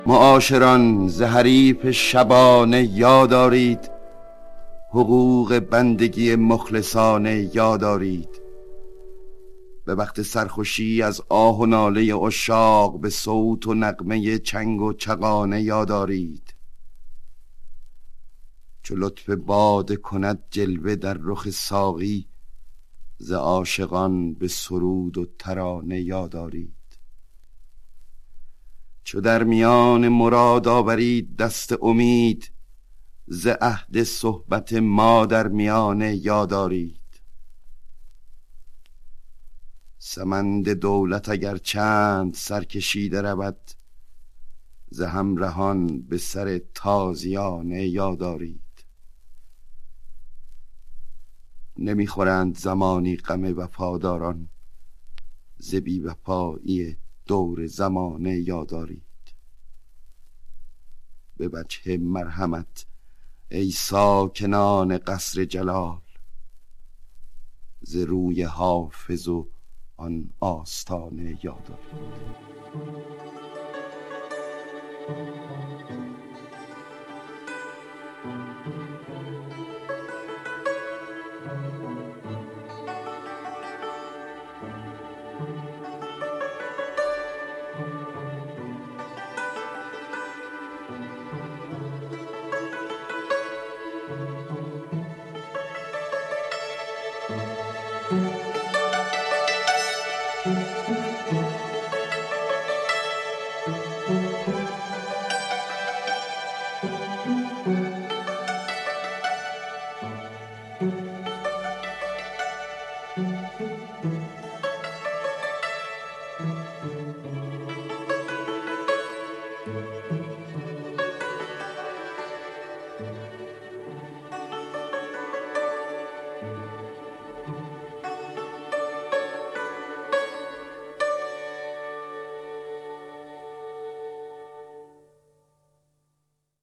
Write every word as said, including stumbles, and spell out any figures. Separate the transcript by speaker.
Speaker 1: معاشران ز حریف شبانه یاد دارید، حقوق بندگی مخلصانه یاد دارید. به وقت سرخوشی از آه و ناله عشاق به صوت و نغمه چنگ و چغانه یاد دارید. چو لطف باده کند جلوه در رخ ساقی، ز عاشقان به سرود و ترانه یاد دارید. چو در میان مراد آورید دست امید، ز عهد صحبت ما در میانه یاد دارید. سمند دولت اگر چند سرکشیده رود، ز همرهان به سر تازیانه یاد دارید. نمیخورند زمانی غم وفاداران، ز بی وفایی دور زمانه یاد دارید. به وجه مرحمت ای ساکنان قصر جلال، ز روی حافظ و آن آستانه یاد دارید.